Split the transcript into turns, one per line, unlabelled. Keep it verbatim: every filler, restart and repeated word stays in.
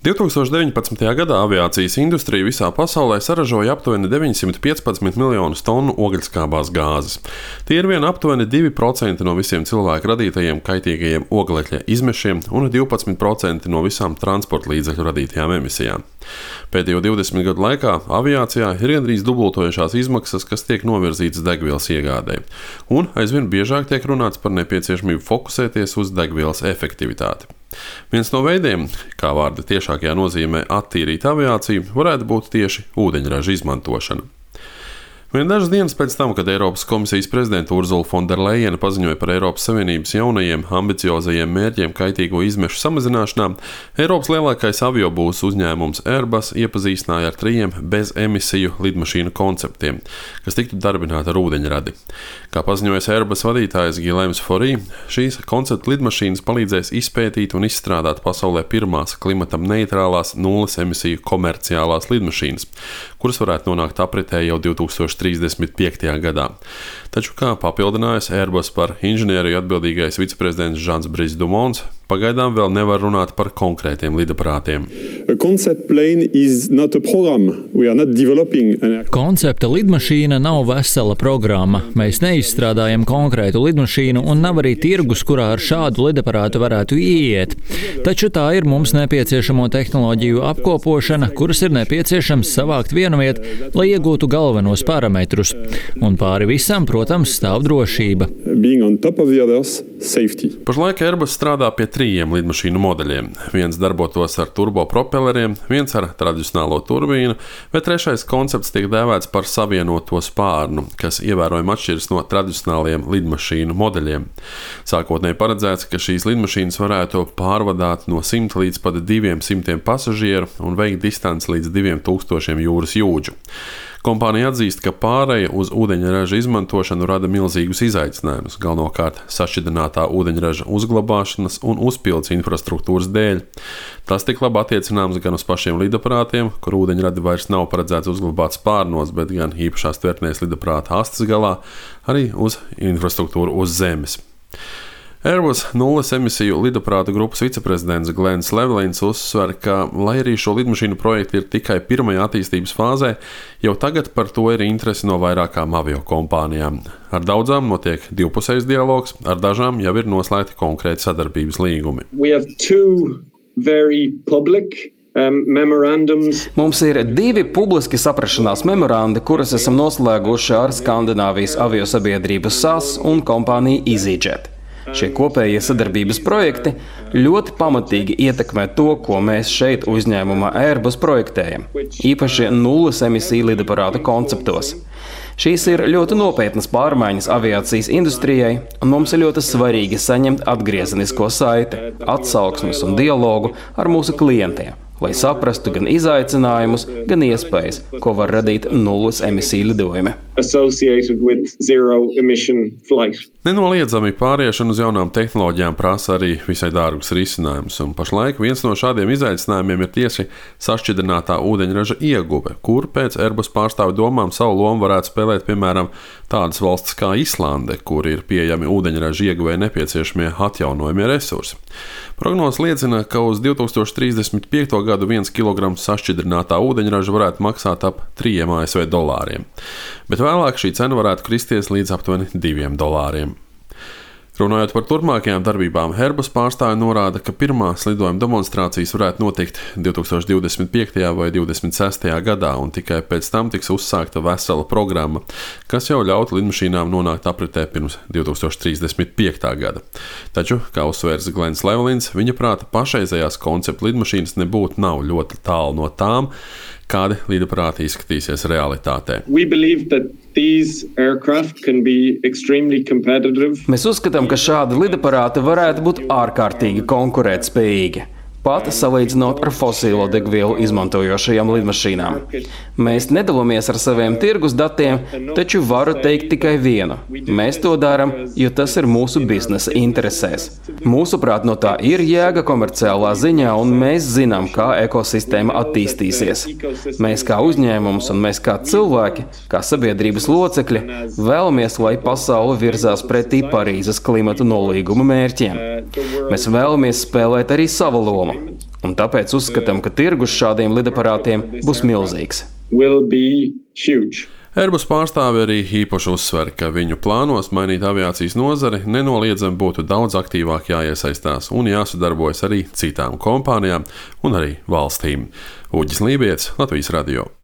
divtūkstoš deviņpadsmitajā gadā aviācijas industrija visā pasaulē saražoja aptuveni deviņsimt piecpadsmit miljonus tonu ogļskābās gāzes. Tie ir vien aptuveni divi procenti no visiem cilvēku radītajiem kaitīgajiem oglekļa izmešiem un divpadsmit procenti no visām transporta līdzekļu radītajām emisijām. Pēdējo divdesmit gadu laikā aviācijā ir gandrīz dubultojušās izmaksas, kas tiek novirzītas degvielas iegādei, un aizvien biežāk tiek runāts par nepieciešamību fokusēties uz degvielas efektivitāti. Viens no veidiem, kā vārda tiešākajā nozīmē attīrīt aviāciju, varētu būt tieši ūdeņraža izmantošana. Vien dažas dienas pēc tam, kad Eiropas komisijas prezidenta Urzula Fonderlejena paziņoja par Eiropas Savienības jaunajiem ambiciozajiem mērķiem kaitīgo izmešu samazināšanā, Eiropas lielākais aviobūvas uzņēmums Airbus iepazīstināja ar trījiem bezemisiju lidmašīnu konceptiem, kas tiktu darbināti ar ūdeņradi. Kā paziņojas Airbus vadītājs Guillaume Faury, šīs konceptu lidmašīnas palīdzēs izpētīt un izstrādāt pasaulē pirmās klimatam neitrālās nulles emisiju komerciālās lidmašīnas, kuras varētu nonākt apritē jau divtūkstoš trīsdesmit piektajā gadā. Taču, kā papildinājis Airbus par inženieriju atbildīgais viceprezidents Jean-Brice Dumons, pagaidām vēl nevar runāt par konkrētiem lidaparātiem.
Koncepta lidmašīna nav vesela programma. Mēs neizstrādājam konkrētu lidmašīnu un nav arī tirgus, kurā ar šādu lidaparātu varētu ieiet. Taču tā ir mums nepieciešamo tehnoloģiju apkopošana, kuras ir nepieciešams savākt vienviet, lai iegūtu galvenos parametrus. Un pāri visam, protams, stāv drošība.
Pašlaik Airbus strādā pie trījiem lidmašīnu modeļiem. Viens darbotos ar turbopropeleriem, viens ar tradicionālo turbīnu, bet trešais koncepts tiek dēvēts par savienoto spārnu, kas ievērojami atšķiras no tradicionāliem lidmašīnu modeļiem. Sākotnēji paredzēts, ka šīs lidmašīnas varētu pārvadāt no simta līdz pat diviem simtiem pasažieru un veikt distanci līdz diviem tūkstošiem jūras jūdžu. Kompānija atzīst, ka pāreja uz ūdeņraža izmantošanu rada milzīgus izaicinājumus, galvenokārt sašķidrinātā ūdeņraža uzglabāšanas un uzpildes infrastruktūras dēļ. Tas tik labi attiecināms gan uz pašiem lidaparātiem, kur ūdeņradi vairs nav paredzēts uzglabāt spārnos, bet gan īpašās tvertnēs lidaparāta astes galā, arī uz infrastruktūru uz zemes. Airbus nulles emisiju lidaparātu grupas viceprezidents Glens Levelins uzsver, ka, lai arī šo lidmašīnu projekti ir tikai pirmajā attīstības fāzē, jau tagad par to ir interese no vairākām aviokompānijām. Ar daudzām notiek divpusējs dialogs, ar dažām jau ir noslēgti konkrēti sadarbības līgumi.
Um, Mums ir divi publiski saprašanās memorandi, kuras esam noslēguši ar Skandināvijas aviosabiedrību S A S un kompāniju EasyJet. Šie kopējie sadarbības projekti ļoti pamatīgi ietekmē to, ko mēs šeit uzņēmumā Airbus projektējam, īpaši nulles emisiju lidaparātu konceptos. Šīs ir ļoti nopietnas pārmaiņas aviācijas industrijai, un mums ir ļoti svarīgi saņemt atgriezenisko saiti, atsauksmes un dialogu ar mūsu klientiem, lai saprastu gan izaicinājumus, gan iespējas, ko var radīt nulles emisiju lidojumi.
Nenoliedzami pāriešana uz jaunām tehnoloģijām prasa arī visai dārgus risinājumus, un pašlaik viens no šādiem izaicinājumiem ir tieši sašķidrinātā ūdeņraža ieguve, kur pēc Airbus pārstāvju domām savu lomu varētu spēlēt, piemēram, tādas valstis kā Islande, kur ir pieejami ūdeņraža ieguvei nepieciešamie atjaunojamie resursi. Prognozes liecina, ka uz divtūkstoš trīsdesmit piekto gadu viens kilograms sašķidrinātā ūdeņraža varētu maksāt ap trījiem A S V dolāriem, bet vēlāk šī cena varētu kristies līdz aptuveni diviem dolāriem. Runājot par turpmākajām darbībām, Airbus pārstāvji norāda, ka pirmās lidojuma demonstrācijas varētu notikt divtūkstoš divdesmit piektajā vai divdesmit sestajā gadā, un tikai pēc tam tiks uzsākta vesela programma, kas jau ļautu lidmašīnām nonākt apritē pirms divtūkstoš trīsdesmit piektā gada. Taču, kā uzsvērs Glens Levelins, viņa prāta pašreizējās konceptu lidmašīnas nebūtu nav ļoti tālu no tām, kādi lidaparāti izskatīsies realitātē.
Mēs uzskatām, ka šādi lidaparāti varētu būt ārkārtīgi konkurētspējīgi, pat salīdzinot ar fosīlo degvielu izmantojošajām lidmašīnām. Mēs nedalāmies ar saviem tirgus datiem, taču varu teikt tikai vienu. Mēs to darām, jo tas ir mūsu biznesa interesēs. Mūsuprāt, no tā ir jēga komerciālā ziņā, un mēs zinām, kā ekosistēma attīstīsies. Mēs kā uzņēmums un mēs kā cilvēki, kā sabiedrības locekļi, vēlamies, lai pasaule virzās pretī Parīzes klimata nolīguma mērķiem. Mēs vēlamies spēlēt arī savu lomu. un tāpēc uzskatām, ka tirgus šādiem lidaparātiem būs milzīgs.
Airbus pārstāvi arī īpaši uzsver, ka viņu plānos mainīt aviācijas nozari nenoliedzami būtu daudz aktīvāk jāiesaistās un jāsadarbojas arī citām kompānijām un arī valstīm. Uģis Lībijams, Latvijas radio.